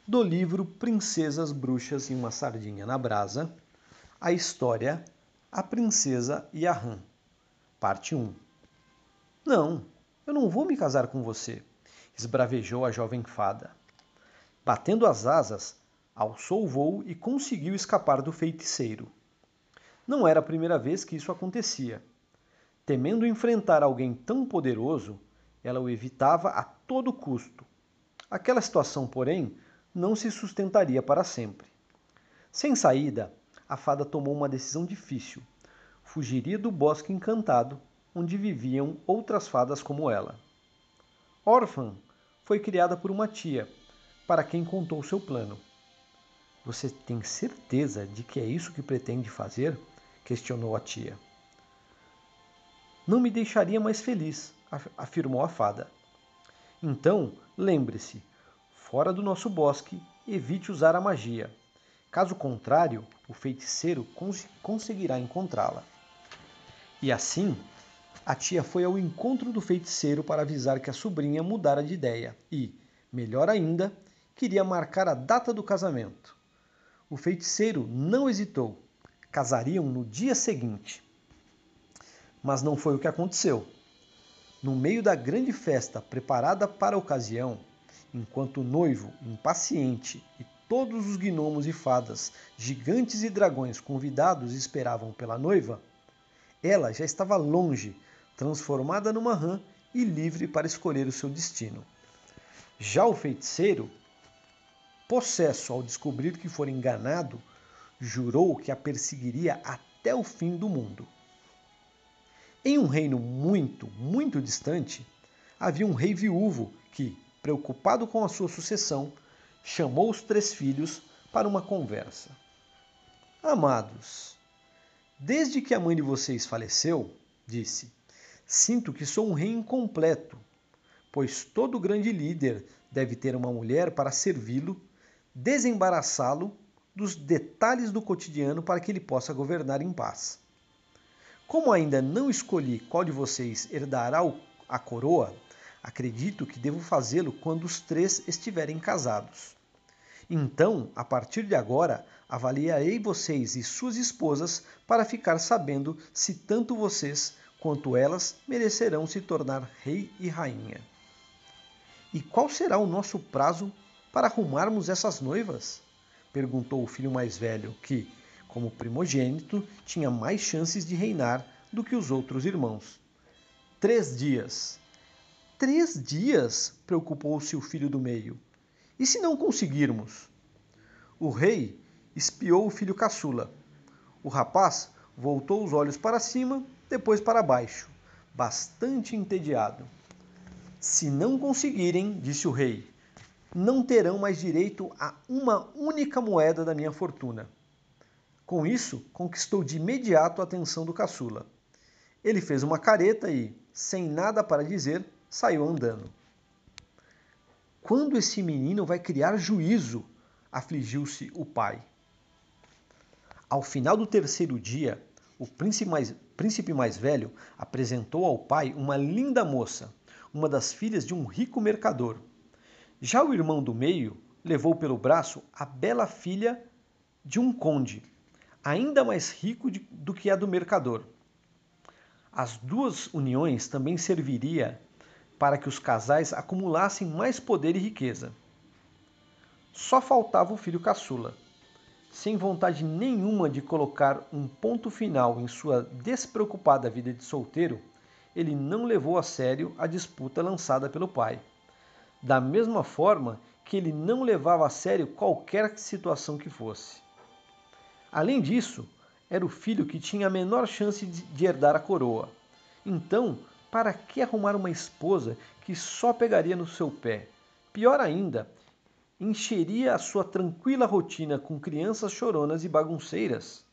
do livro Princesas, Bruxas e uma Sardinha na Brasa, a história A Princesa e a Rã, parte 1. Não, eu não vou me casar com você, esbravejou a jovem fada. Batendo as asas, alçou o voo e conseguiu escapar do feiticeiro. Não era a primeira vez que isso acontecia. Temendo enfrentar alguém tão poderoso, ela o evitava a todo custo. Aquela situação, porém, não se sustentaria para sempre. Sem saída, a fada tomou uma decisão difícil. Fugiria do bosque encantado, onde viviam outras fadas como ela. Órfã foi criada por uma tia, para quem contou seu plano. Você tem certeza de que é isso que pretende fazer? Questionou a tia. Não me deixaria mais feliz, afirmou a fada. Então, lembre-se, fora do nosso bosque, evite usar a magia. Caso contrário, o feiticeiro conseguirá encontrá-la. E assim, a tia foi ao encontro do feiticeiro para avisar que a sobrinha mudara de ideia e, melhor ainda, queria marcar a data do casamento. O feiticeiro não hesitou. Casariam no dia seguinte. Mas não foi o que aconteceu. No meio da grande festa preparada para a ocasião, enquanto o noivo, impaciente, e todos os gnomos e fadas, gigantes e dragões convidados esperavam pela noiva, ela já estava longe, transformada numa rã e livre para escolher o seu destino. Já o feiticeiro, possesso ao descobrir que fora enganado, jurou que a perseguiria até o fim do mundo. Em um reino muito, muito distante, havia um rei viúvo que, preocupado com a sua sucessão, chamou os 3 filhos para uma conversa. Amados, desde que a mãe de vocês faleceu, disse, sinto que sou um rei incompleto, pois todo grande líder deve ter uma mulher para servi-lo, desembaraçá-lo dos detalhes do cotidiano para que ele possa governar em paz. Como ainda não escolhi qual de vocês herdará a coroa, acredito que devo fazê-lo quando os 3 estiverem casados. Então, a partir de agora, avaliarei vocês e suas esposas para ficar sabendo se tanto vocês quanto elas merecerão se tornar rei e rainha. E qual será o nosso prazo para arrumarmos essas noivas? Perguntou o filho mais velho, que, como primogênito, tinha mais chances de reinar do que os outros irmãos. 3 dias. 3 dias? Preocupou-se o filho do meio. E se não conseguirmos? O rei espiou o filho caçula. O rapaz voltou os olhos para cima, depois para baixo, bastante entediado. Se não conseguirem, disse o rei, não terão mais direito a uma única moeda da minha fortuna. Com isso, conquistou de imediato a atenção do caçula. Ele fez uma careta e, sem nada para dizer, saiu andando. Quando esse menino vai criar juízo? Afligiu-se o pai. Ao final do 3º dia, o príncipe mais velho apresentou ao pai uma linda moça, uma das filhas de um rico mercador. Já o irmão do meio levou pelo braço a bela filha de um conde, ainda mais rico do que a do mercador. As 2 uniões também serviria para que os casais acumulassem mais poder e riqueza. Só faltava o filho caçula. Sem vontade nenhuma de colocar um ponto final em sua despreocupada vida de solteiro, ele não levou a sério a disputa lançada pelo pai. Da mesma forma que ele não levava a sério qualquer situação que fosse. Além disso, era o filho que tinha a menor chance de herdar a coroa. Então, para que arrumar uma esposa que só pegaria no seu pé? Pior ainda, encheria a sua tranquila rotina com crianças choronas e bagunceiras?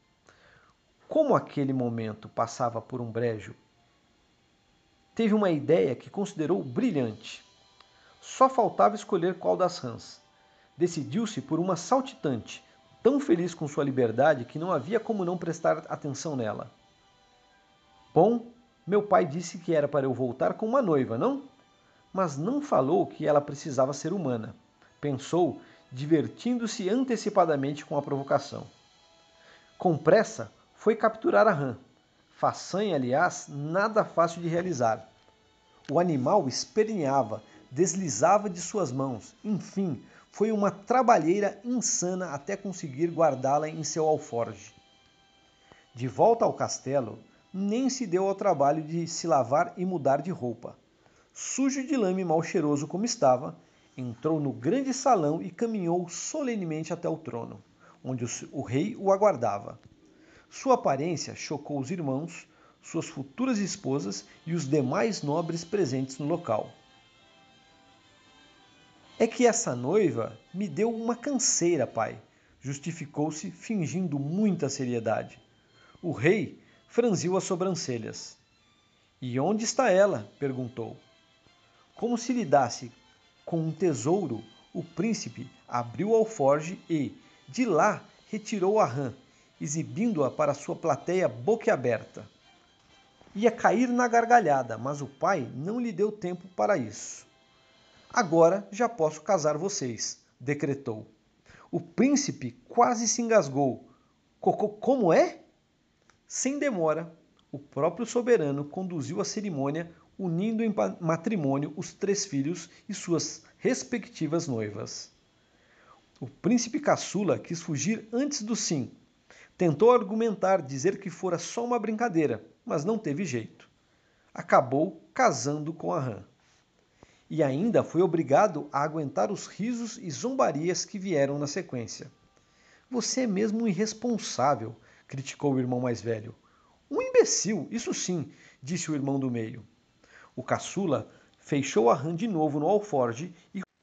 Como aquele momento passava por um brejo, teve uma ideia que considerou brilhante. Só faltava escolher qual das rãs. Decidiu-se por uma saltitante, tão feliz com sua liberdade que não havia como não prestar atenção nela. Bom, meu pai disse que era para eu voltar com uma noiva, não? Mas não falou que ela precisava ser humana. Pensou divertindo-se antecipadamente com a provocação. Com pressa, foi capturar a rã. Façanha, aliás, nada fácil de realizar. O animal esperneava, deslizava de suas mãos. Enfim, foi uma trabalheira insana até conseguir guardá-la em seu alforje. De volta ao castelo, nem se deu ao trabalho de se lavar e mudar de roupa. Sujo de lama e mal cheiroso como estava, entrou no grande salão e caminhou solenemente até o trono, onde o rei o aguardava. Sua aparência chocou os irmãos, suas futuras esposas e os demais nobres presentes no local. É que essa noiva me deu uma canseira, pai, justificou-se fingindo muita seriedade. O rei franziu as sobrancelhas. E onde está ela? Perguntou. Como se lidasse com um tesouro, o príncipe abriu o alforge e, de lá, retirou a rã, exibindo-a para sua plateia boquiaberta. Ia cair na gargalhada, mas o pai não lhe deu tempo para isso. Agora já posso casar vocês, decretou. O príncipe quase se engasgou. Como é? Sem demora, o próprio soberano conduziu a cerimônia, unindo em matrimônio os 3 filhos e suas respectivas noivas. O príncipe caçula quis fugir antes do sim. Tentou argumentar, dizer que fora só uma brincadeira, mas não teve jeito. Acabou casando com a rã. E ainda foi obrigado a aguentar os risos e zombarias que vieram na sequência. Você é mesmo um irresponsável, criticou o irmão mais velho. Um imbecil, isso sim, disse o irmão do meio. O caçula fechou a rã de novo no alforge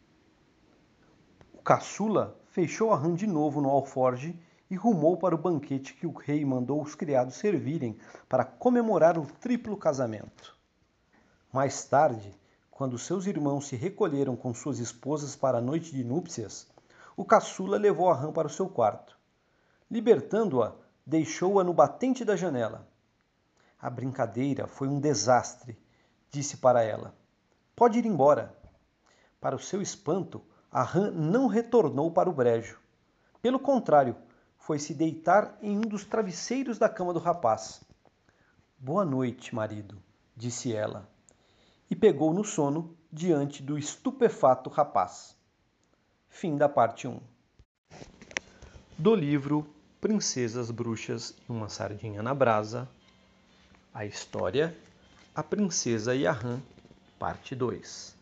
e rumou para o banquete que o rei mandou os criados servirem para comemorar o triplo casamento. Mais tarde, quando seus irmãos se recolheram com suas esposas para a noite de núpcias, o caçula levou a rã para o seu quarto. Libertando-a, deixou-a no batente da janela. A brincadeira foi um desastre, disse para ela. Pode ir embora. Para o seu espanto, a rã não retornou para o brejo. Pelo contrário, foi se deitar em um dos travesseiros da cama do rapaz. Boa noite, marido, disse ela, e pegou no sono diante do estupefato rapaz. Fim da parte 1. Do livro Princesas, Bruxas e uma Sardinha na Brasa, a história A Princesa e a Rã, parte 2.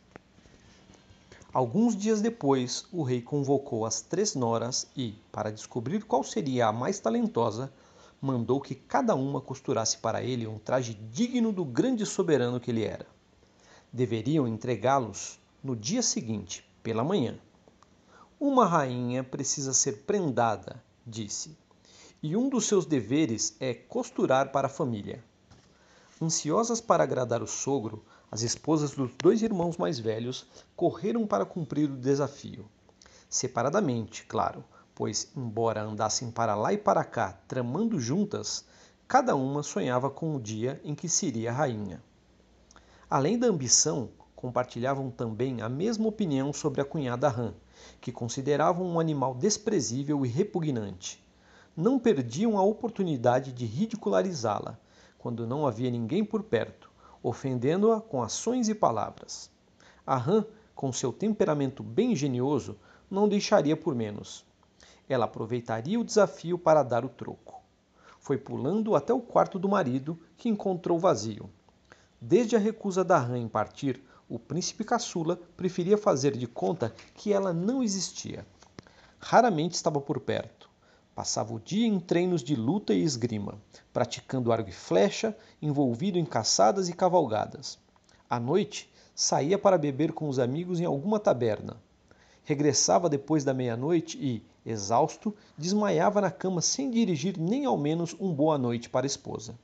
Alguns dias depois, o rei convocou as 3 noras e, para descobrir qual seria a mais talentosa, mandou que cada uma costurasse para ele um traje digno do grande soberano que ele era. Deveriam entregá-los no dia seguinte, pela manhã. Uma rainha precisa ser prendada, disse, e um dos seus deveres é costurar para a família. Ansiosas para agradar o sogro, as esposas dos 2 irmãos mais velhos correram para cumprir o desafio. Separadamente, claro, pois, embora andassem para lá e para cá tramando juntas, cada uma sonhava com o dia em que seria rainha. Além da ambição, compartilhavam também a mesma opinião sobre a cunhada rã, que consideravam um animal desprezível e repugnante. Não perdiam a oportunidade de ridicularizá-la, quando não havia ninguém por perto, ofendendo-a com ações e palavras. A rã, com seu temperamento bem engenhoso, não deixaria por menos. Ela aproveitaria o desafio para dar o troco. Foi pulando até o quarto do marido, que encontrou vazio. Desde a recusa da rã em partir, o príncipe caçula preferia fazer de conta que ela não existia. Raramente estava por perto. Passava o dia em treinos de luta e esgrima, praticando arco e flecha, envolvido em caçadas e cavalgadas. À noite, saía para beber com os amigos em alguma taberna. Regressava depois da meia-noite e, exausto, desmaiava na cama sem dirigir nem ao menos um boa noite para a esposa.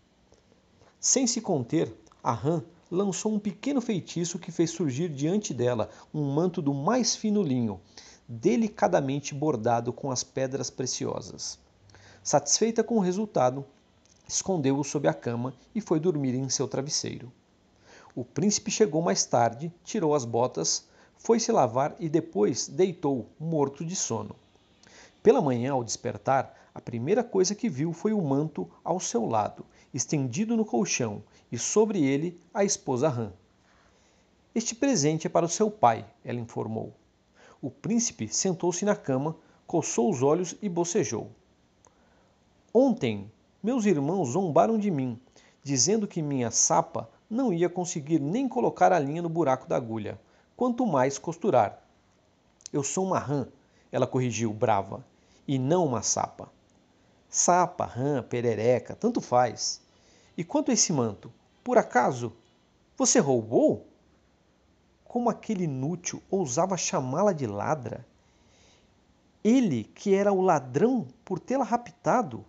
Sem se conter, a rã lançou um pequeno feitiço que fez surgir diante dela um manto do mais fino linho, delicadamente bordado com as pedras preciosas. Satisfeita com o resultado, escondeu-o sob a cama e foi dormir em seu travesseiro. O príncipe chegou mais tarde, tirou as botas, foi se lavar e depois deitou, morto de sono. Pela manhã, ao despertar, a primeira coisa que viu foi o manto ao seu lado, estendido no colchão, e sobre ele a esposa rã. Este presente é para o seu pai, ela informou. O príncipe sentou-se na cama, coçou os olhos e bocejou. Ontem, meus irmãos zombaram de mim, dizendo que minha sapa não ia conseguir nem colocar a linha no buraco da agulha, quanto mais costurar. Eu sou uma rã, ela corrigiu brava, e não uma sapa. Sapa, rã, perereca, tanto faz. E quanto a esse manto, por acaso, você roubou? Como aquele inútil ousava chamá-la de ladra? Ele que era o ladrão por tê-la raptado?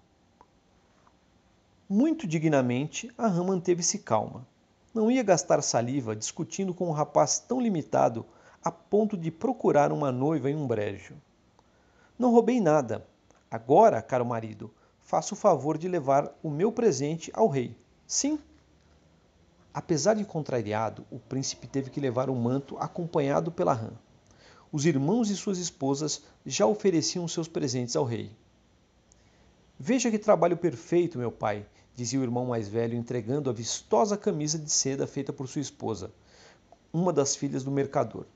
Muito dignamente, a rã manteve-se calma. Não ia gastar saliva discutindo com um rapaz tão limitado a ponto de procurar uma noiva em um brejo. Não roubei nada. Agora, caro marido, faça o favor de levar o meu presente ao rei. Sim. Apesar de contrariado, o príncipe teve que levar o manto acompanhado pela rã. Os irmãos e suas esposas já ofereciam seus presentes ao rei. Veja que trabalho perfeito, meu pai, dizia o irmão mais velho, entregando a vistosa camisa de seda feita por sua esposa, uma das filhas do mercador.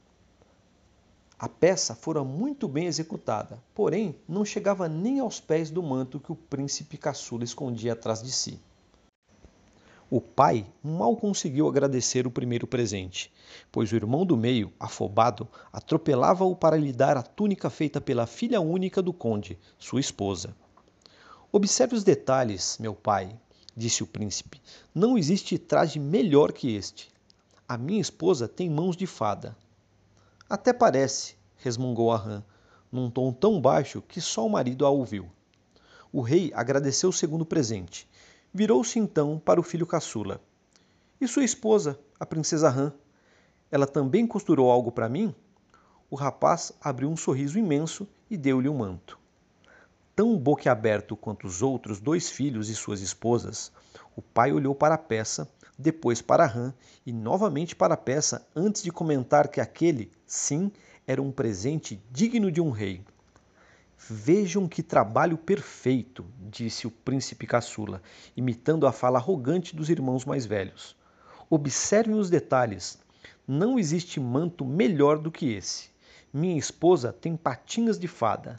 A peça fora muito bem executada, porém não chegava nem aos pés do manto que o príncipe caçula escondia atrás de si. O pai mal conseguiu agradecer o primeiro presente, pois o irmão do meio, afobado, atropelava-o para lhe dar a túnica feita pela filha única do conde, sua esposa. Observe os detalhes, meu pai, disse o príncipe. Não existe traje melhor que este. A minha esposa tem mãos de fada. Até parece, resmungou a rã, num tom tão baixo que só o marido a ouviu. O rei agradeceu o segundo presente. Virou-se então para o filho caçula. E sua esposa, a princesa rã? Ela também costurou algo para mim? O rapaz abriu um sorriso imenso e deu-lhe um manto. Tão boquiaberto quanto os outros dois filhos e suas esposas, o pai olhou para a peça, depois para a rã e novamente para a peça antes de comentar que aquele, sim, era um presente digno de um rei. Vejam que trabalho perfeito, disse o príncipe caçula, imitando a fala arrogante dos irmãos mais velhos. Observem os detalhes. Não existe manto melhor do que esse. Minha esposa tem patinhas de fada.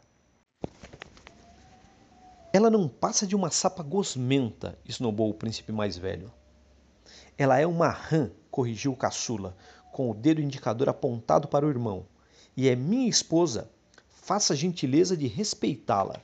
Ela não passa de uma sapa gosmenta, esnobou o príncipe mais velho. Ela é uma rã, corrigiu o caçula, com o dedo indicador apontado para o irmão. E é minha esposa. Faça a gentileza de respeitá-la.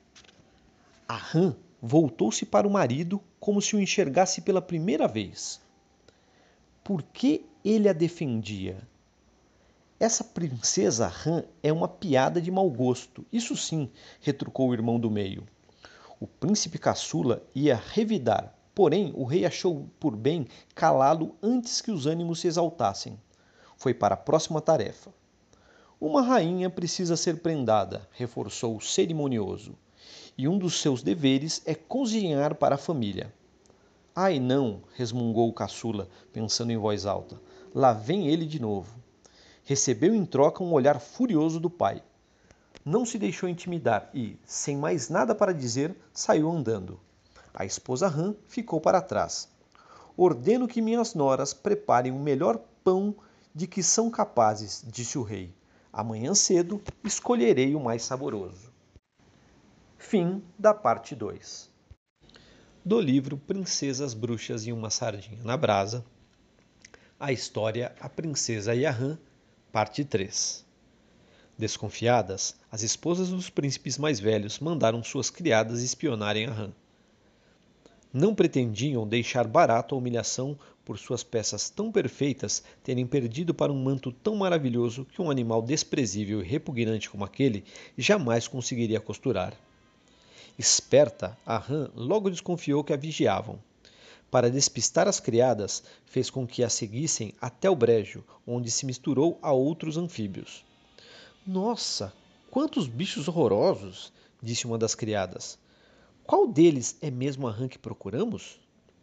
A rã voltou-se para o marido como se o enxergasse pela primeira vez. Por que ele a defendia? Essa princesa rã é uma piada de mau gosto, isso sim, retrucou o irmão do meio. O príncipe caçula ia revidar, porém o rei achou por bem calá-lo antes que os ânimos se exaltassem. Foi para a próxima tarefa. Uma rainha precisa ser prendada, reforçou o cerimonioso, e um dos seus deveres é cozinhar para a família. Ai não, resmungou o caçula, pensando em voz alta. Lá vem ele de novo. Recebeu em troca um olhar furioso do pai. Não se deixou intimidar e, sem mais nada para dizer, saiu andando. A esposa rã ficou para trás. Ordeno que minhas noras preparem o melhor pão de que são capazes, disse o rei. Amanhã cedo escolherei o mais saboroso. Fim da parte 2. Do livro Princesas, Bruxas e uma Sardinha na Brasa, a história A Princesa e a Rã, parte 3. Desconfiadas, as esposas dos príncipes mais velhos mandaram suas criadas espionarem a rã. Não pretendiam deixar barato a humilhação por suas peças tão perfeitas terem perdido para um manto tão maravilhoso que um animal desprezível e repugnante como aquele jamais conseguiria costurar. Esperta, a rã logo desconfiou que a vigiavam. Para despistar as criadas, fez com que a seguissem até o brejo, onde se misturou a outros anfíbios. Nossa, quantos bichos horrorosos! Disse uma das criadas. Qual deles é mesmo a rã que procuramos?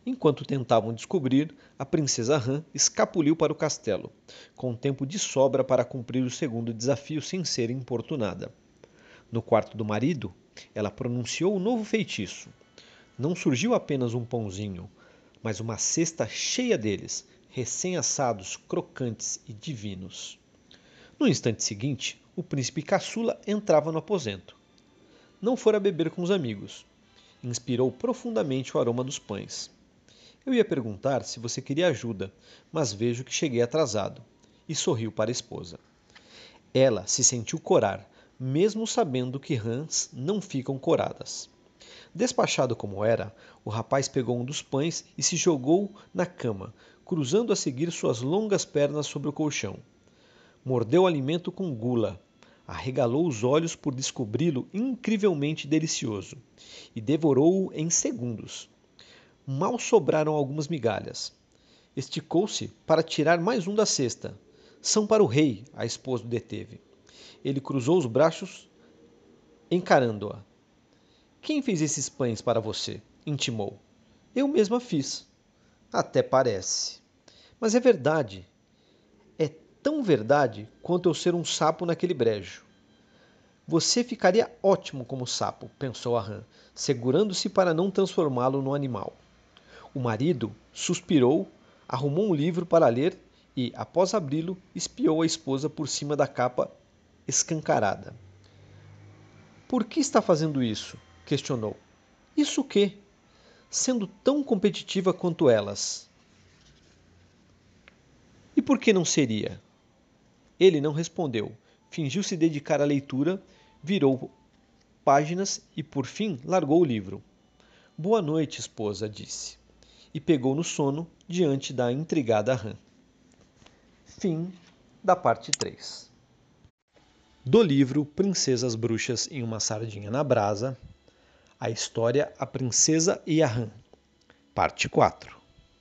Enquanto tentavam descobrir, a princesa Han escapuliu para o castelo, com tempo de sobra para cumprir o segundo desafio sem ser importunada. No quarto do marido, ela pronunciou o novo feitiço. Não surgiu apenas um pãozinho, mas uma cesta cheia deles, recém-assados, crocantes e divinos. No instante seguinte, o príncipe caçula entrava no aposento. Não fora beber com os amigos. Inspirou profundamente o aroma dos pães. Eu ia perguntar se você queria ajuda, mas vejo que cheguei atrasado. E sorriu para a esposa. Ela se sentiu corar, mesmo sabendo que rãs não ficam coradas. Despachado como era, o rapaz pegou um dos pães e se jogou na cama, cruzando a seguir suas longas pernas sobre o colchão. Mordeu o alimento com gula, arregalou os olhos por descobri-lo incrivelmente delicioso, e devorou-o em segundos. Mal sobraram algumas migalhas. Esticou-se para tirar mais um da cesta. São para o rei, a esposa o deteve. Ele cruzou os braços, encarando-a. Quem fez esses pães para você? Intimou. Eu mesma fiz. Até parece. Mas é verdade. É tão verdade quanto eu ser um sapo naquele brejo. Você ficaria ótimo como sapo, pensou a rã, segurando-se para não transformá-lo num animal. O marido suspirou, arrumou um livro para ler e, após abri-lo, espiou a esposa por cima da capa escancarada. Por que está fazendo isso? Questionou. Isso o quê? Sendo tão competitiva quanto elas. E por que não seria? Ele não respondeu. Fingiu se dedicar à leitura, virou páginas e, por fim, largou o livro. Boa noite, esposa, disse. E pegou no sono diante da intrigada rã. Fim da parte 3. Do livro Princesas Bruxas em uma Sardinha na Brasa, a história A Princesa e a Rã, parte 4.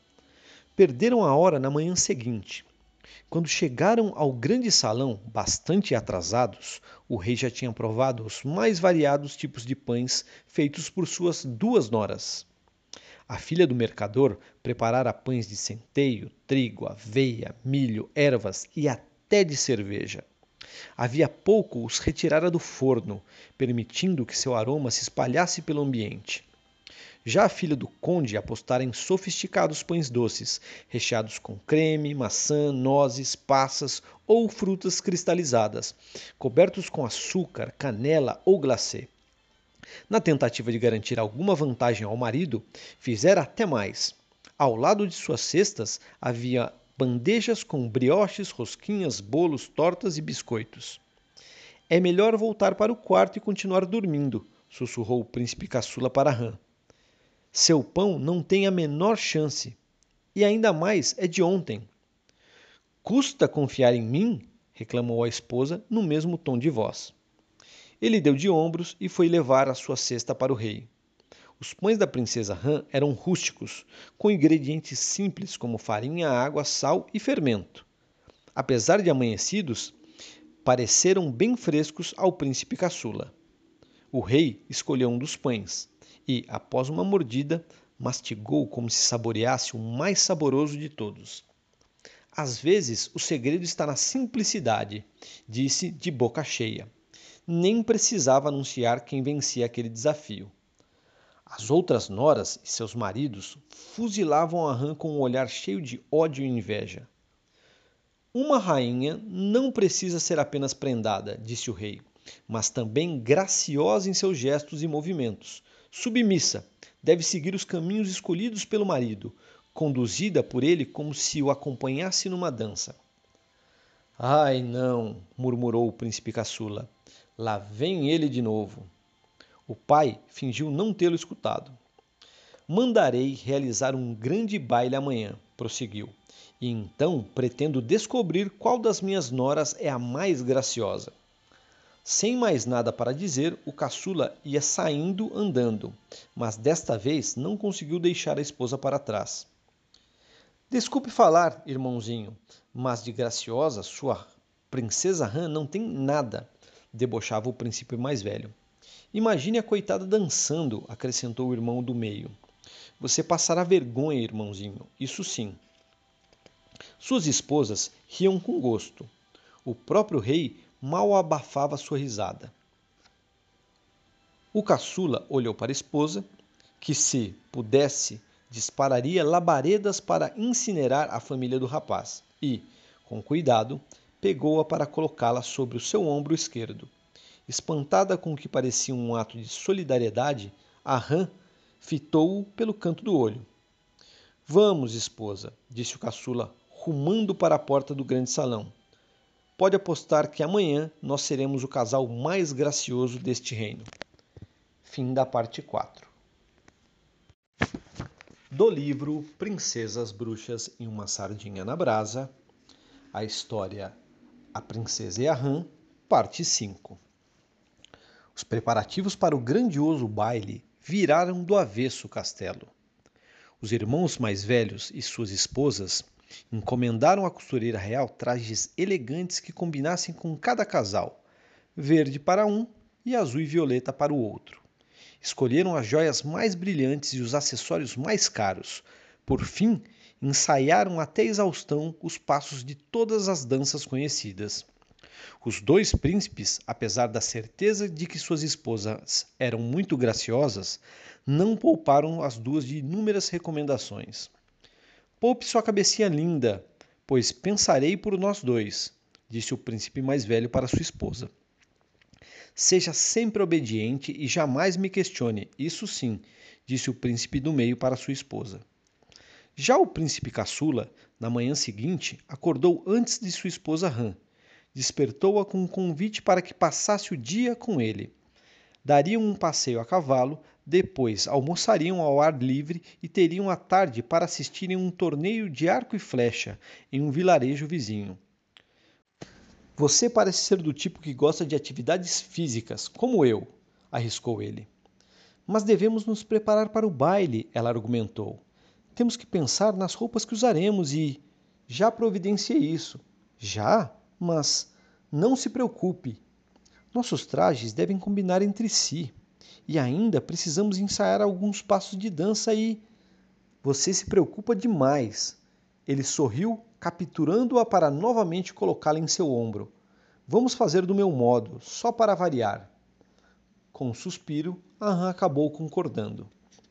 Perderam a hora na manhã seguinte. Quando chegaram ao grande salão, bastante atrasados, o rei já tinha provado os mais variados tipos de pães feitos por suas 2 noras. A filha do mercador preparara pães de centeio, trigo, aveia, milho, ervas e até de cerveja. Havia pouco os retirara do forno, permitindo que seu aroma se espalhasse pelo ambiente. Já a filha do conde apostara em sofisticados pães doces, recheados com creme, maçã, nozes, passas ou frutas cristalizadas, cobertos com açúcar, canela ou glacê. Na tentativa de garantir alguma vantagem ao marido, fizera até mais. Ao lado de suas cestas havia bandejas com brioches, rosquinhas, bolos, tortas e biscoitos. É melhor voltar para o quarto e continuar dormindo, sussurrou o príncipe caçula para Rã. Seu pão não tem a menor chance. E ainda mais é de ontem. Custa confiar em mim? Reclamou a esposa no mesmo tom de voz. Ele deu de ombros e foi levar a sua cesta para o rei. Os pães da princesa Han eram rústicos, com ingredientes simples como farinha, água, sal e fermento. Apesar de amanhecidos, pareceram bem frescos ao príncipe caçula. O rei escolheu um dos pães e, após uma mordida, mastigou como se saboreasse o mais saboroso de todos. Às vezes, o segredo está na simplicidade, disse de boca cheia. Nem precisava anunciar quem vencia aquele desafio. As outras noras e seus maridos fuzilavam a rã com um olhar cheio de ódio e inveja. Uma rainha não precisa ser apenas prendada, disse o rei, mas também graciosa em seus gestos e movimentos. Submissa, deve seguir os caminhos escolhidos pelo marido, conduzida por ele como se o acompanhasse numa dança. Ai, não, murmurou o príncipe caçula. Lá vem ele de novo. O pai fingiu não tê-lo escutado. Mandarei realizar um grande baile amanhã, prosseguiu, e então pretendo descobrir qual das minhas noras é a mais graciosa. Sem mais nada para dizer, o caçula ia saindo andando, mas desta vez não conseguiu deixar a esposa para trás. Desculpe falar, irmãozinho, mas de graciosa sua princesa Han não tem nada, debochava o príncipe mais velho. Imagine a coitada dançando, acrescentou o irmão do meio. Você passará vergonha, irmãozinho, isso sim. Suas esposas riam com gosto. O próprio rei mal abafava sua risada. O caçula olhou para a esposa, que, se pudesse, dispararia labaredas para incinerar a família do rapaz, e, com cuidado, pegou-a para colocá-la sobre o seu ombro esquerdo. Espantada com o que parecia um ato de solidariedade, a rã fitou-o pelo canto do olho. Vamos, esposa, disse o caçula, rumando para a porta do grande salão. Pode apostar que amanhã nós seremos o casal mais gracioso deste reino. Fim da parte 4. Do livro Princesas, Bruxas e uma Sardinha na Brasa, a história A Princesa e a Rã, parte 5. Os preparativos para o grandioso baile viraram do avesso o castelo. Os irmãos mais velhos e suas esposas encomendaram à costureira real trajes elegantes que combinassem com cada casal, verde para um e azul e violeta para o outro. Escolheram as joias mais brilhantes e os acessórios mais caros. Por fim, ensaiaram até exaustão os passos de todas as danças conhecidas. Os dois príncipes, apesar da certeza de que suas esposas eram muito graciosas, não pouparam as duas de inúmeras recomendações. Poupe sua cabecinha linda, pois pensarei por nós dois, disse o príncipe mais velho para sua esposa. Seja sempre obediente e jamais me questione, isso sim, disse o príncipe do meio para sua esposa. Já o príncipe caçula, na manhã seguinte, acordou antes de sua esposa Rã. Despertou-a com um convite para que passasse o dia com ele. Dariam um passeio a cavalo, depois almoçariam ao ar livre e teriam a tarde para assistirem um torneio de arco e flecha em um vilarejo vizinho. Você parece ser do tipo que gosta de atividades físicas, como eu, arriscou ele. Mas devemos nos preparar para o baile, ela argumentou. Temos que pensar nas roupas que usaremos e... Já providenciei isso. Já? Mas não se preocupe. Nossos trajes devem combinar entre si. E ainda precisamos ensaiar alguns passos de dança e... Você se preocupa demais. Ele sorriu, capturando-a para novamente colocá-la em seu ombro. Vamos fazer do meu modo, só para variar. Com um suspiro, a rã acabou concordando.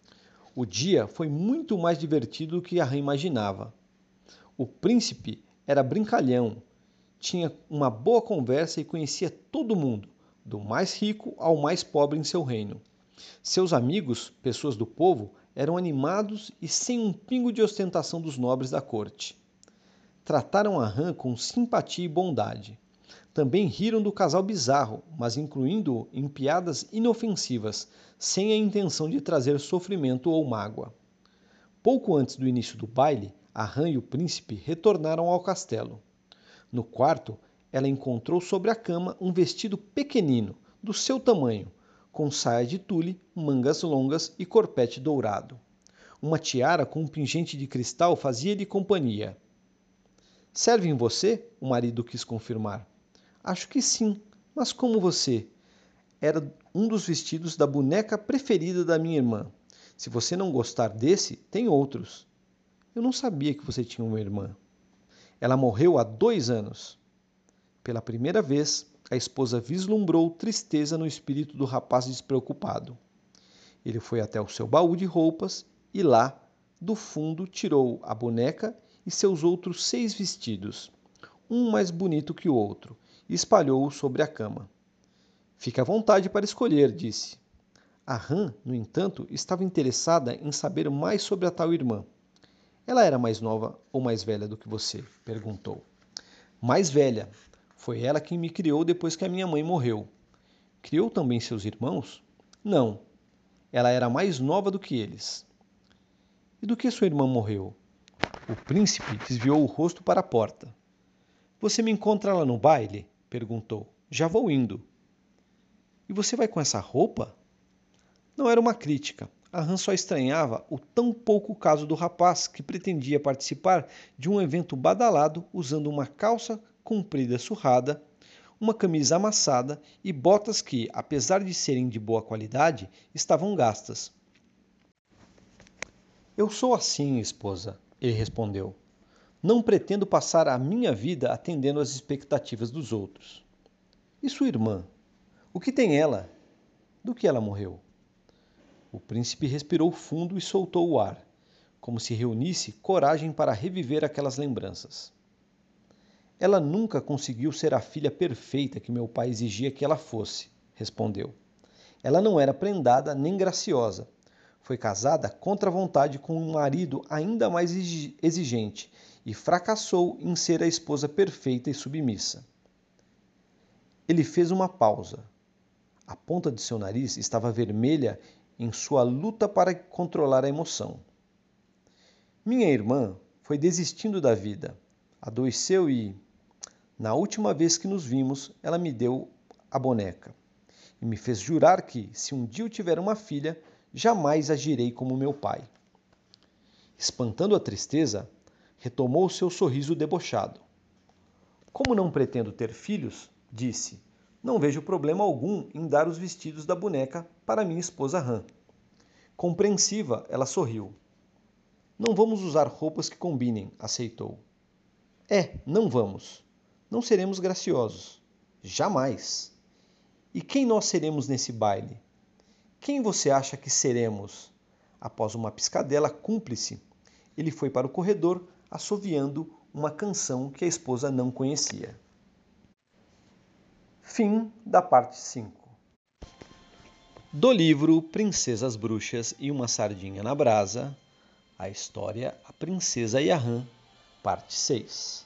O dia foi muito mais divertido do que a rã imaginava. O príncipe era brincalhão, tinha uma boa conversa e conhecia todo mundo, do mais rico ao mais pobre em seu reino. Seus amigos, pessoas do povo, eram animados e sem um pingo de ostentação dos nobres da corte. Trataram a rã com simpatia e bondade. Também riram do casal bizarro, mas incluindo-o em piadas inofensivas, sem a intenção de trazer sofrimento ou mágoa. Pouco antes do início do baile, a rã e o príncipe retornaram ao castelo. No quarto, ela encontrou sobre a cama um vestido pequenino, do seu tamanho, com saia de tule, mangas longas e corpete dourado. Uma tiara com um pingente de cristal fazia-lhe companhia. Serve em você? O marido quis confirmar. Acho que sim, mas como você? Era um dos vestidos da boneca preferida da minha irmã. Se você não gostar desse, tem outros. Eu não sabia que você tinha uma irmã. Ela morreu há 2 anos. Pela primeira vez, a esposa vislumbrou tristeza no espírito do rapaz despreocupado. Ele foi até o seu baú de roupas e lá, do fundo, tirou a boneca e seus outros 6 vestidos, um mais bonito que o outro, e espalhou-o sobre a cama. Fique à vontade para escolher, disse. A rã, no entanto, estava interessada em saber mais sobre a tal irmã. Ela era mais nova ou mais velha do que você? Perguntou. Mais velha. Foi ela quem me criou depois que a minha mãe morreu. Criou também seus irmãos? Não. Ela era mais nova do que eles. E do que sua irmã morreu? O príncipe desviou o rosto para a porta. Você me encontra lá no baile? Perguntou. Já vou indo. E você vai com essa roupa? Não era uma crítica. A rã só estranhava o tão pouco caso do rapaz que pretendia participar de um evento badalado usando uma calça comprida surrada, uma camisa amassada e botas que, apesar de serem de boa qualidade, estavam gastas. Eu sou assim, esposa, ele respondeu. Não pretendo passar a minha vida atendendo às expectativas dos outros. E sua irmã? O que tem ela? Do que ela morreu? O príncipe respirou fundo e soltou o ar, como se reunisse coragem para reviver aquelas lembranças. Ela nunca conseguiu ser a filha perfeita que meu pai exigia que ela fosse, respondeu. Ela não era prendada nem graciosa. Foi casada contra a vontade com um marido ainda mais exigente e fracassou em ser a esposa perfeita e submissa. Ele fez uma pausa. A ponta de seu nariz estava vermelha em sua luta para controlar a emoção. Minha irmã foi desistindo da vida, adoeceu e, na última vez que nos vimos, ela me deu a boneca e me fez jurar que, se um dia eu tiver uma filha, jamais agirei como meu pai. Espantando a tristeza, retomou seu sorriso debochado. Como não pretendo ter filhos, disse, não vejo problema algum em dar os vestidos da boneca para minha esposa Han. Compreensiva, ela sorriu. Não vamos usar roupas que combinem, aceitou. Não vamos. Não seremos graciosos. Jamais. E quem nós seremos nesse baile? Quem você acha que seremos? Após uma piscadela cúmplice, ele foi para o corredor, assoviando uma canção que a esposa não conhecia. Fim da parte 5. Do livro Princesas Bruxas e uma Sardinha na Brasa, a história A Princesa e a Rã, parte 6.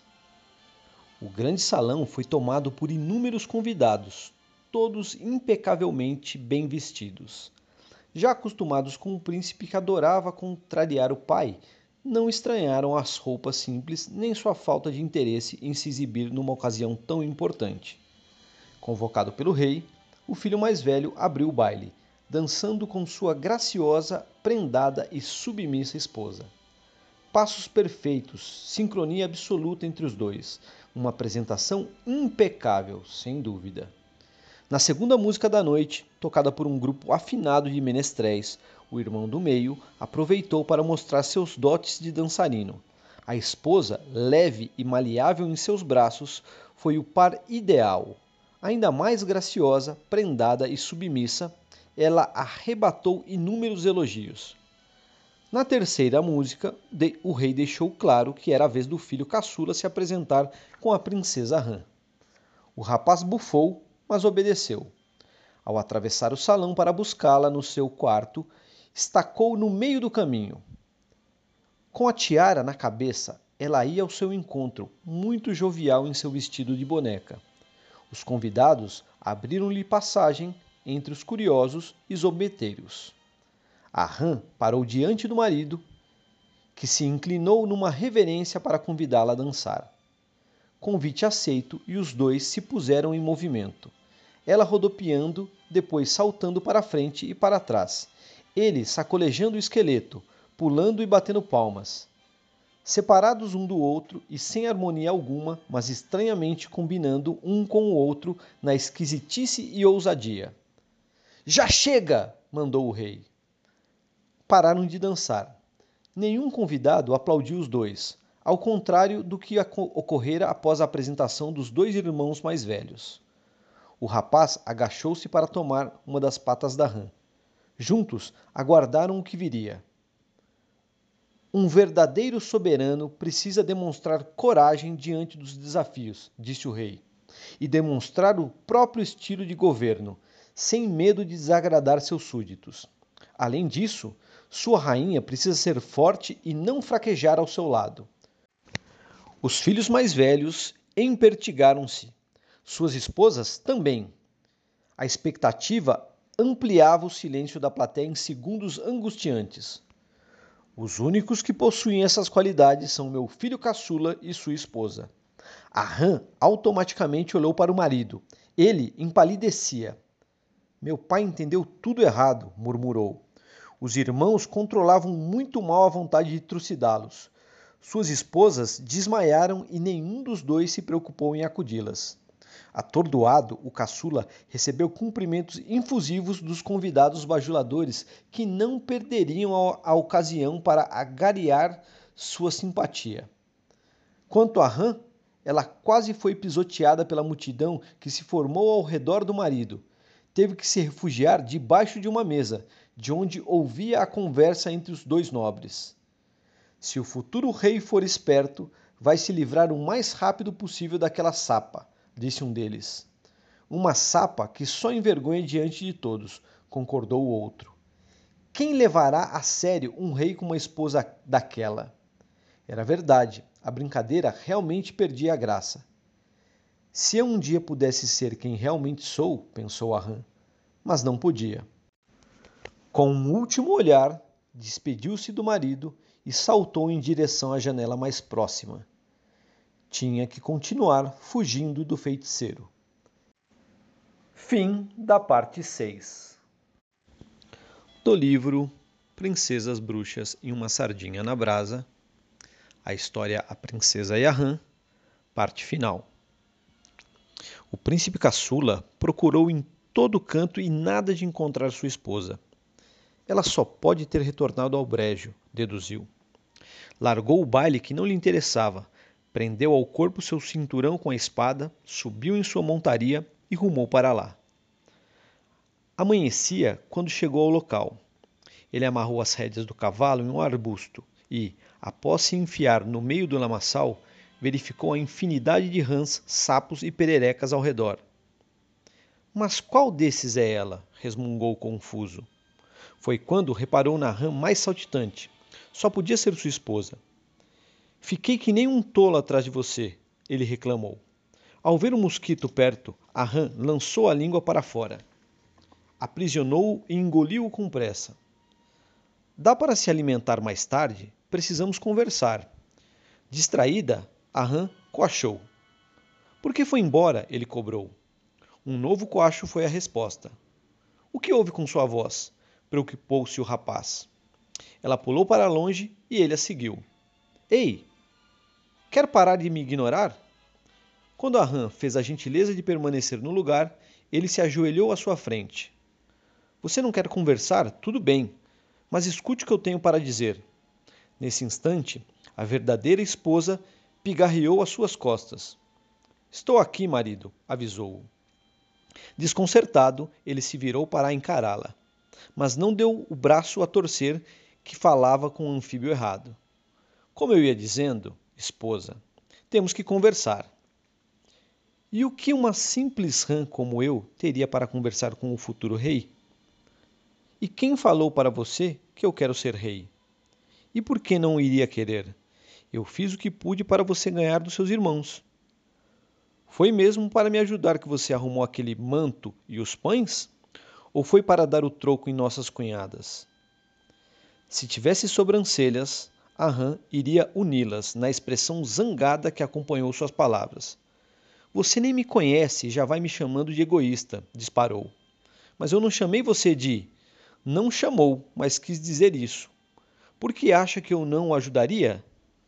O grande salão foi tomado por inúmeros convidados, todos impecavelmente bem vestidos. Já acostumados com o príncipe que adorava contrariar o pai, não estranharam as roupas simples nem sua falta de interesse em se exibir numa ocasião tão importante. Convocado pelo rei, o filho mais velho abriu o baile, dançando com sua graciosa, prendada e submissa esposa. Passos perfeitos, sincronia absoluta entre os dois, uma apresentação impecável, sem dúvida. Na segunda música da noite, tocada por um grupo afinado de menestréis, o irmão do meio aproveitou para mostrar seus dotes de dançarino. A esposa, leve e maleável em seus braços, foi o par ideal. Ainda mais graciosa, prendada e submissa, ela arrebatou inúmeros elogios. Na terceira música, o rei deixou claro que era a vez do filho caçula se apresentar com a princesa Rã. O rapaz bufou, mas obedeceu. Ao atravessar o salão para buscá-la no seu quarto, estacou no meio do caminho. Com a tiara na cabeça, ela ia ao seu encontro, muito jovial em seu vestido de boneca. Os convidados abriram-lhe passagem entre os curiosos e zombeteiros. A Rã parou diante do marido, que se inclinou numa reverência para convidá-la a dançar. Convite aceito e os dois se puseram em movimento. Ela rodopiando, depois saltando para frente e para trás. Ele sacolejando o esqueleto, pulando e batendo palmas. Separados um do outro e sem harmonia alguma, mas estranhamente combinando um com o outro na esquisitice e ousadia. Já chega! Mandou o rei. Pararam de dançar. Nenhum convidado aplaudiu os dois, ao contrário do que ocorrera após a apresentação dos dois irmãos mais velhos. O rapaz agachou-se para tomar uma das patas da rã. Juntos, aguardaram o que viria. Um verdadeiro soberano precisa demonstrar coragem diante dos desafios, disse o rei, e demonstrar o próprio estilo de governo, sem medo de desagradar seus súditos. Além disso, sua rainha precisa ser forte e não fraquejar ao seu lado. Os filhos mais velhos empertigaram-se. Suas esposas também. A expectativa ampliava o silêncio da plateia em segundos angustiantes. Os únicos que possuem essas qualidades são meu filho caçula e sua esposa. A rã automaticamente olhou para o marido. Ele empalidecia. Meu pai entendeu tudo errado, murmurou. Os irmãos controlavam muito mal a vontade de trucidá-los. Suas esposas desmaiaram e nenhum dos dois se preocupou em acudi-las. Atordoado, o caçula recebeu cumprimentos infusivos dos convidados bajuladores que não perderiam a ocasião para agariar sua simpatia. Quanto a rã, ela quase foi pisoteada pela multidão que se formou ao redor do marido. Teve que se refugiar debaixo de uma mesa, de onde ouvia a conversa entre os dois nobres. Se o futuro rei for esperto, vai se livrar o mais rápido possível daquela sapa, disse um deles. Uma sapa que só envergonha diante de todos, concordou o outro. Quem levará a sério um rei com uma esposa daquela? Era verdade, a brincadeira realmente perdia a graça. Se eu um dia pudesse ser quem realmente sou, pensou a rã, mas não podia. Com um último olhar, despediu-se do marido e saltou em direção à janela mais próxima. Tinha que continuar fugindo do feiticeiro. Fim da parte 6 do livro Princesas Bruxas e uma Sardinha na Brasa. A história A Princesa e a Rã, parte final. O príncipe caçula procurou em todo canto e nada de encontrar sua esposa. Ela só pode ter retornado ao brejo, deduziu. Largou o baile que não lhe interessava, prendeu ao corpo seu cinturão com a espada, subiu em sua montaria e rumou para lá. Amanhecia quando chegou ao local. Ele amarrou as rédeas do cavalo em um arbusto e, após se enfiar no meio do lamaçal, verificou a infinidade de rãs, sapos e pererecas ao redor. Mas qual desses é ela? Resmungou confuso. Foi quando reparou na rã mais saltitante. Só podia ser sua esposa. Fiquei que nem um tolo atrás de você, ele reclamou. Ao ver o mosquito perto, a rã lançou a língua para fora. Aprisionou-o e engoliu-o com pressa. Dá para se alimentar mais tarde? Precisamos conversar. Distraída, a rã coachou. Por que foi embora? Ele cobrou. Um novo coacho foi a resposta. O que houve com sua voz? Preocupou-se o rapaz. Ela pulou para longe e ele a seguiu. Ei! Quer parar de me ignorar? Quando a rã fez a gentileza de permanecer no lugar, ele se ajoelhou à sua frente. Você não quer conversar? Tudo bem, mas escute o que eu tenho para dizer. Nesse instante, a verdadeira esposa pigarreou às suas costas. Estou aqui, marido, avisou-o. Desconcertado, ele se virou para encará-la, mas não deu o braço a torcer que falava com o anfíbio errado. Como eu ia dizendo, esposa, temos que conversar. E o que uma simples rã como eu teria para conversar com o futuro rei? E quem falou para você que eu quero ser rei? E por que não iria querer? Eu fiz o que pude para você ganhar dos seus irmãos. Foi mesmo para me ajudar que você arrumou aquele manto e os pães? Ou foi para dar o troco em nossas cunhadas? Se tivesse sobrancelhas, a rã iria uni-las na expressão zangada que acompanhou suas palavras. Você nem me conhece e já vai me chamando de egoísta, disparou. Mas eu não chamei você de... Não chamou, mas quis dizer isso. Por que acha que eu não o ajudaria?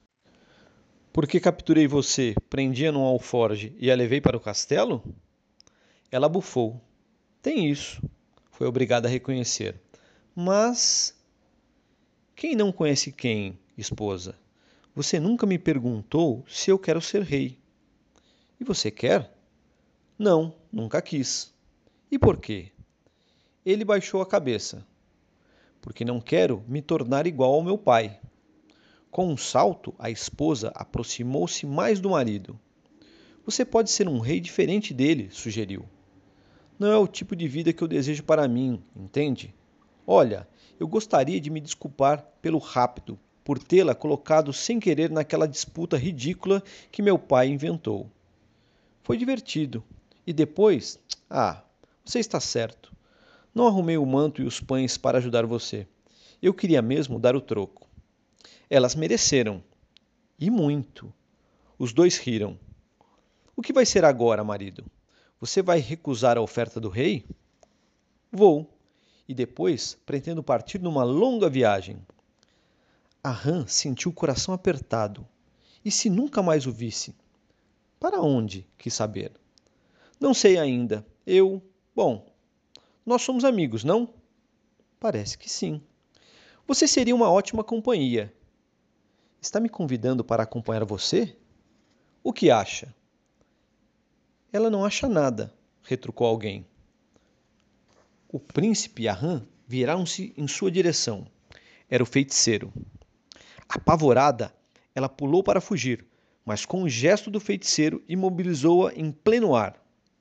Porque capturei você, prendi-a num alforge e a levei para o castelo? Ela bufou. Tem isso, foi obrigada a reconhecer. Mas... Quem não conhece quem, esposa? Você nunca me perguntou se eu quero ser rei. E você quer? Não, nunca quis. E por quê? Ele baixou a cabeça. Porque não quero me tornar igual ao meu pai. Com um salto, a esposa aproximou-se mais do marido. Você pode ser um rei diferente dele, sugeriu. Não é o tipo de vida que eu desejo para mim, entende? Olha, eu gostaria de me desculpar pelo rápido, por tê-la colocado sem querer naquela disputa ridícula que meu pai inventou. Foi divertido. E depois... você está certo. Não arrumei o manto e os pães para ajudar você. Eu queria mesmo dar o troco. Elas mereceram. E muito. Os dois riram. O que vai ser agora, marido? Você vai recusar a oferta do rei? Vou. E depois pretendo partir numa longa viagem. A rã sentiu o coração apertado. E se nunca mais o visse? Para onde? Quis saber. Não sei ainda. Bom, nós somos amigos, não? Parece que sim. Você seria uma ótima companhia. Está me convidando para acompanhar você? O que acha? Ela não acha nada, retrucou alguém. O príncipe e a rã viraram-se em sua direção. Era o feiticeiro. Apavorada, ela pulou para fugir, mas com um gesto do feiticeiro imobilizou-a em pleno ar.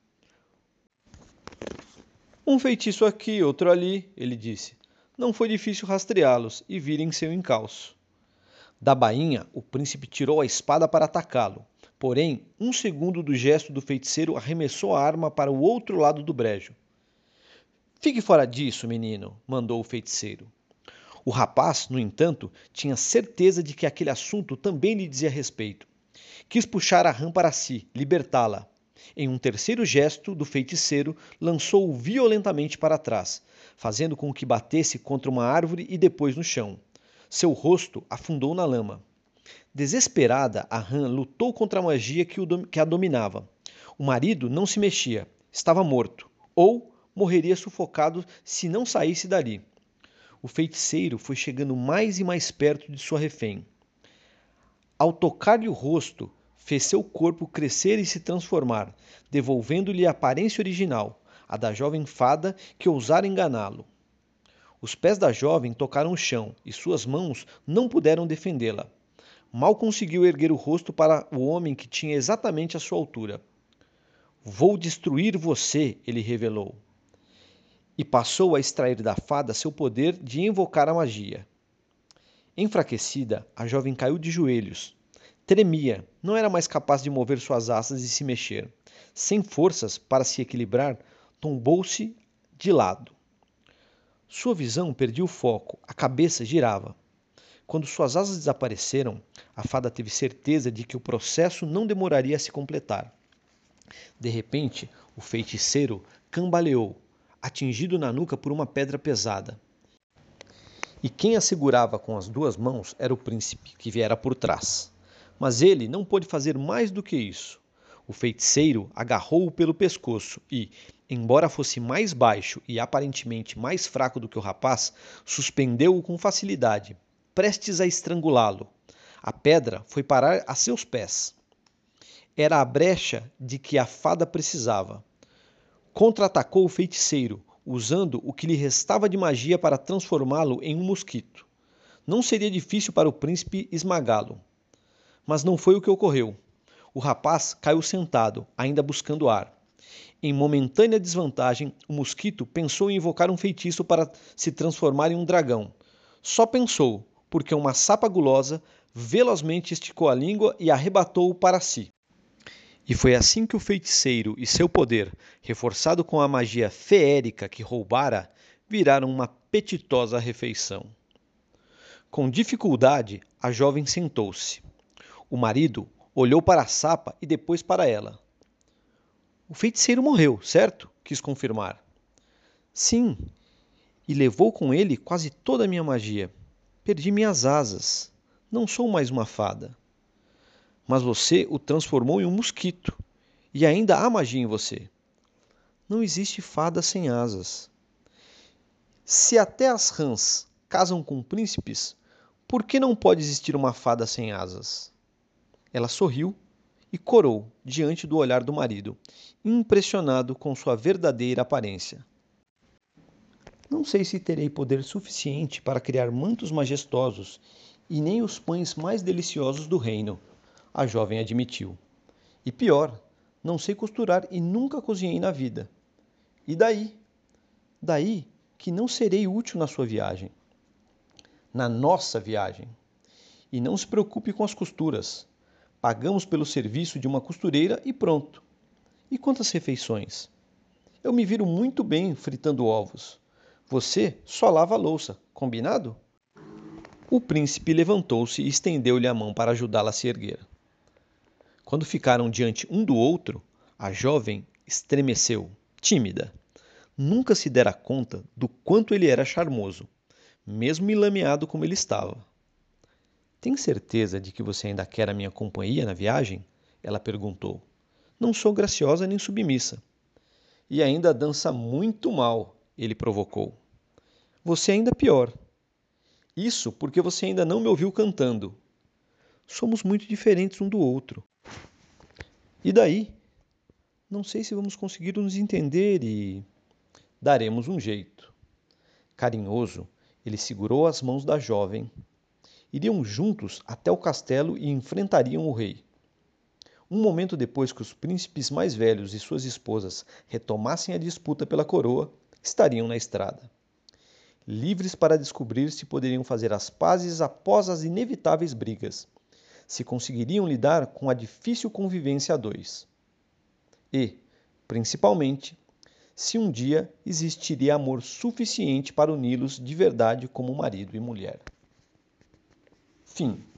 Um feitiço aqui, outro ali, ele disse. Não foi difícil rastreá-los e virem seu encalço. Da bainha, o príncipe tirou a espada para atacá-lo. Porém, um segundo do gesto do feiticeiro arremessou a arma para o outro lado do brejo. Fique fora disso, menino, mandou o feiticeiro. O rapaz, no entanto, tinha certeza de que aquele assunto também lhe dizia respeito. Quis puxar a rã para si, libertá-la. Em um terceiro gesto do feiticeiro, lançou-o violentamente para trás, fazendo com que batesse contra uma árvore e depois no chão. Seu rosto afundou na lama. Desesperada, a rã lutou contra a magia que a dominava. O marido não se mexia, estava morto, ou morreria sufocado se não saísse dali. O feiticeiro foi chegando mais e mais perto de sua refém. Ao tocar-lhe o rosto, fez seu corpo crescer e se transformar, devolvendo-lhe a aparência original, a da jovem fada que ousara enganá-lo. Os pés da jovem tocaram o chão e suas mãos não puderam defendê-la. Mal conseguiu erguer o rosto para o homem que tinha exatamente a sua altura. Vou destruir você, ele revelou. E passou a extrair da fada seu poder de invocar a magia. Enfraquecida, a jovem caiu de joelhos. Tremia, não era mais capaz de mover suas asas e se mexer. Sem forças para se equilibrar, tombou-se de lado. Sua visão perdia o foco, a cabeça girava. Quando suas asas desapareceram, a fada teve certeza de que o processo não demoraria a se completar. De repente, o feiticeiro cambaleou, atingido na nuca por uma pedra pesada. E quem a segurava com as duas mãos era o príncipe, que viera por trás. Mas ele não pôde fazer mais do que isso. O feiticeiro agarrou-o pelo pescoço e, embora fosse mais baixo e aparentemente mais fraco do que o rapaz, suspendeu-o com facilidade, prestes a estrangulá-lo. A pedra foi parar a seus pés. Era a brecha de que a fada precisava. Contra-atacou o feiticeiro, usando o que lhe restava de magia para transformá-lo em um mosquito. Não seria difícil para o príncipe esmagá-lo. Mas não foi o que ocorreu. O rapaz caiu sentado, ainda buscando ar. Em momentânea desvantagem, o mosquito pensou em invocar um feitiço para se transformar em um dragão. Só pensou, porque uma sapa gulosa velozmente esticou a língua e arrebatou-o para si. E foi assim que o feiticeiro e seu poder, reforçado com a magia feérica que roubara, viraram uma apetitosa refeição. Com dificuldade, a jovem sentou-se. O marido olhou para a sapa e depois para ela. O feiticeiro morreu, certo? Quis confirmar. Sim, e levou com ele quase toda a minha magia. Perdi minhas asas. Não sou mais uma fada. Mas você o transformou em um mosquito. E ainda há magia em você. Não existe fada sem asas. Se até as rãs casam com príncipes, por que não pode existir uma fada sem asas? Ela sorriu e corou diante do olhar do marido, impressionado com sua verdadeira aparência. Não sei se terei poder suficiente para criar mantos majestosos e nem os pães mais deliciosos do reino, a jovem admitiu. E pior, não sei costurar e nunca cozinhei na vida. E daí? Daí que não serei útil na sua viagem. Na nossa viagem. E não se preocupe com as costuras. Pagamos pelo serviço de uma costureira e pronto. E quantas refeições? Eu me viro muito bem fritando ovos. Você só lava a louça, combinado? O príncipe levantou-se e estendeu-lhe a mão para ajudá-la a se erguer. Quando ficaram diante um do outro, a jovem estremeceu, tímida. Nunca se dera conta do quanto ele era charmoso, mesmo enlameado como ele estava. Tem certeza de que você ainda quer a minha companhia na viagem? Ela perguntou. Não sou graciosa nem submissa. E ainda dança muito mal, ele provocou. Você é ainda pior. Isso porque você ainda não me ouviu cantando. Somos muito diferentes um do outro. E daí? Não sei se vamos conseguir nos entender e daremos um jeito. Carinhoso, ele segurou as mãos da jovem. Iriam juntos até o castelo e enfrentariam o rei. Um momento depois que os príncipes mais velhos e suas esposas retomassem a disputa pela coroa, estariam na estrada. Livres para descobrir se poderiam fazer as pazes após as inevitáveis brigas, se conseguiriam lidar com a difícil convivência a dois. E, principalmente, se um dia existiria amor suficiente para uni-los de verdade como marido e mulher. Fim.